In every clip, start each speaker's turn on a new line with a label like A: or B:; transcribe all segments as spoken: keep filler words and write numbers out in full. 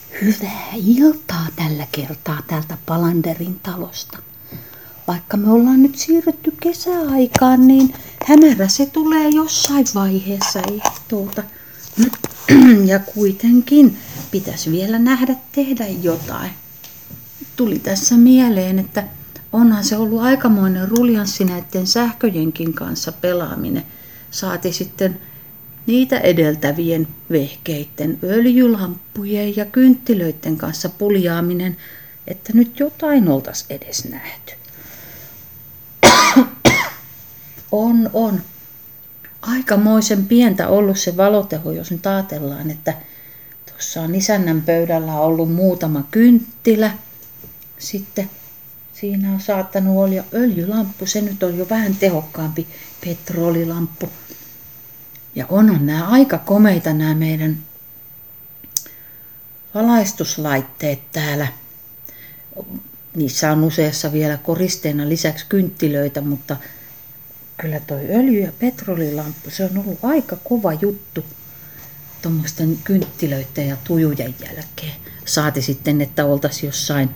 A: Hyvää iltaa tällä kertaa täältä Palanderin talosta. Vaikka me ollaan nyt siirrytty kesäaikaan, niin hämärä se tulee jossain vaiheessa ehtoolta. Ja kuitenkin pitäisi vielä nähdä tehdä jotain. Tuli tässä mieleen, että onhan se ollut aikamoinen ruljanssi näiden sähköjenkin kanssa pelaaminen. Saati sitten niitä edeltävien vehkeiden, öljylamppujen ja kynttilöiden kanssa puljaaminen, että nyt jotain oltaisi edes nähty. On, on. Aikamoisen pientä ollut se valoteho, jos nyt ajatellaan, että tuossa on isännän pöydällä ollut muutama kynttilä. Sitten siinä on saattanut olla jo öljylamppu, se nyt on jo vähän tehokkaampi petrolilamppu. Ja onhan nämä aika komeita nämä meidän valaistuslaitteet täällä. Niissä on useassa vielä koristeena lisäksi kynttilöitä, mutta kyllä toi öljy- ja petrolilamppu, se on ollut aika kova juttu tuommoisten kynttilöiden ja tujujen jälkeen. Saati sitten, että oltaisiin jossain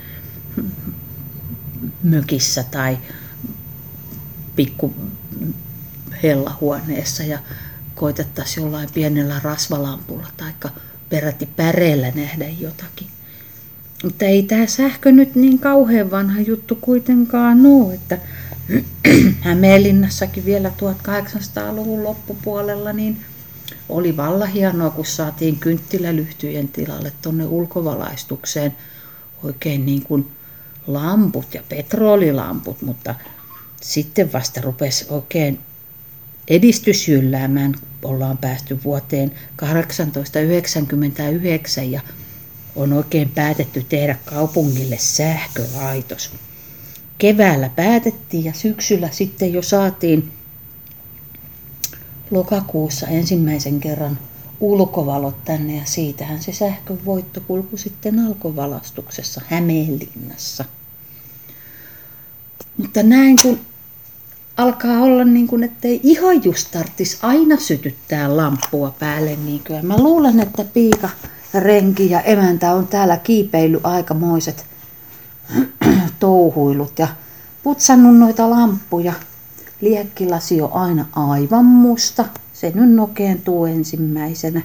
A: mökissä tai pikku hellahuoneessa ja koitettaisiin jollain pienellä rasvalampulla tai peräti päreellä nähdä jotakin. Mutta ei tämä sähkö nyt niin kauhean vanha juttu kuitenkaan ole, että Hämeenlinnassakin vielä tuhatkahdeksansataaluvun loppupuolella niin oli vallan hienoa, kun saatiin kynttilälyhtyjen tilalle tuonne ulkovalaistukseen oikein niin kuin lamput ja petrolilamput, mutta sitten vasta rupesi oikein edistys jylläämään. Ollaan päästy vuoteen tuhatkahdeksansataayhdeksänkymmentäyhdeksän ja on oikein päätetty tehdä kaupungille sähkölaitos. Keväällä päätettiin ja syksyllä sitten jo saatiin lokakuussa ensimmäisen kerran ulkovalot tänne ja siitähän se sähkön voittokulku sitten alkoi valastuksessa Hämeenlinnassa. Mutta näin kun alkaa olla niin kuin, ettei ihan just tarvitsisi aina sytyttää lamppua päälle. Niin kyllä mä luulen, että piika, renki ja emäntä on täällä kiipeillyt aikamoiset touhuilut ja putsannut noita lamppuja. Liekkilasi on aina aivan musta. Se nyt nokeentuu ensimmäisenä.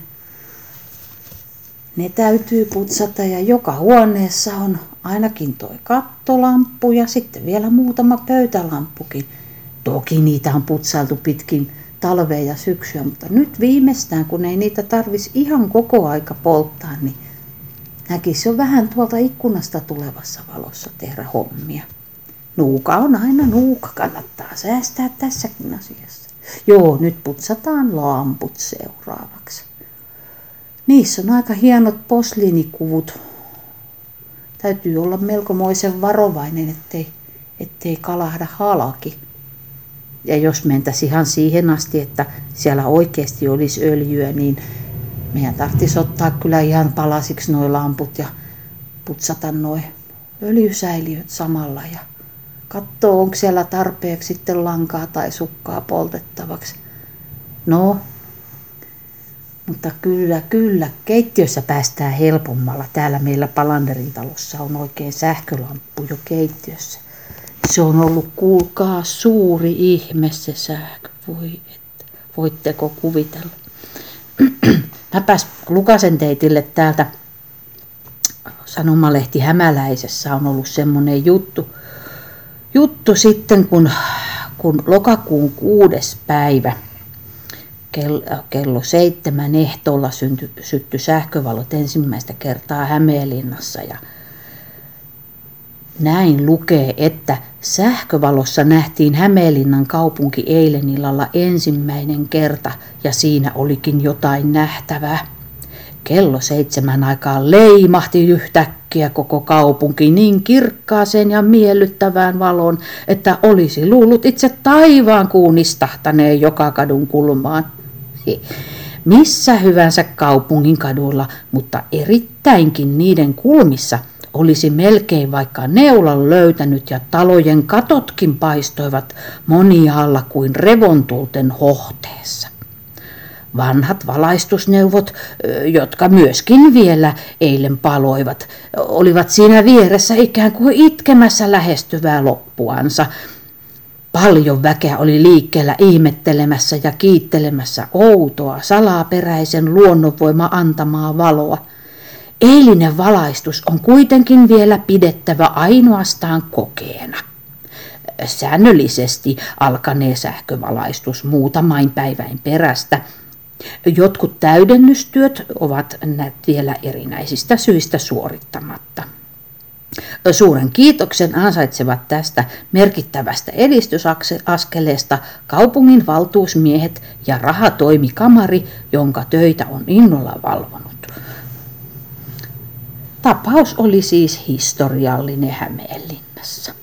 A: Ne täytyy putsata ja joka huoneessa on ainakin toi kattolamppu ja sitten vielä muutama pöytälamppukin. Toki niitä on putsailtu pitkin talvea ja syksyä, mutta nyt viimeistään, kun ei niitä tarvitsisi ihan koko aika polttaa, niin näkisi jo vähän tuolta ikkunasta tulevassa valossa tehdä hommia. Nuuka on aina nuuka, kannattaa säästää tässäkin asiassa. Joo, nyt putsataan lamput seuraavaksi. Niissä on aika hienot posliinikuvut. Täytyy olla melkomoisen varovainen, ettei, ettei kalahda halki. Ja jos mentäisiin ihan siihen asti, että siellä oikeasti olisi öljyä, niin meidän tarvitsisi ottaa kyllä ihan palasiksi nuo lamput ja putsata nuo öljysäiliöt samalla ja katsoa, onko siellä tarpeeksi sitten lankaa tai sukkaa poltettavaksi. No, mutta kyllä, kyllä, keittiössä päästään helpommalla. Täällä meillä Palanderin talossa on oikein sähkölamppu jo keittiössä. Se on ollut, kuulkaa, suuri ihme se sähkö. Voi, että, voitteko kuvitella? Mäpäs Lukasen teitille täältä Sanomalehti Hämäläisessä on ollut semmoinen juttu, juttu sitten, kun, kun lokakuun kuudes päivä kello, kello seitsemän ehtoolla synty, syttyi sähkövalot ensimmäistä kertaa Hämeenlinnassa ja näin lukee, että sähkövalossa nähtiin Hämeenlinnan kaupunki eilen illalla ensimmäinen kerta ja siinä olikin jotain nähtävää. Kello seitsemän aikaan leimahti yhtäkkiä koko kaupunki niin kirkkaaseen ja miellyttävään valoon, että olisi luullut itse taivaan kuun istahtaneen joka kadun kulmaan. Missä hyvänsä kaupungin kaduilla, mutta erittäinkin niiden kulmissa olisi melkein vaikka neulan löytänyt ja talojen katotkin paistoivat moniaalla kuin revontulten hohteessa. Vanhat valaistusneuvot, jotka myöskin vielä eilen paloivat, olivat siinä vieressä ikään kuin itkemässä lähestyvää loppuansa. Paljon väkeä oli liikkeellä ihmettelemässä ja kiittelemässä outoa, salaperäisen luonnonvoima antamaa valoa. Eilinen valaistus on kuitenkin vielä pidettävä ainoastaan kokeena. Säännöllisesti alkanee sähkövalaistus muutamain päiväin perästä. Jotkut täydennystyöt ovat vielä erinäisistä syistä suorittamatta. Suuren kiitoksen ansaitsevat tästä merkittävästä edistysaskeleesta kaupungin valtuusmiehet ja rahatoimikamari, jonka töitä on innolla valvonut. Tapaus oli siis historiallinen Hämeenlinnassa.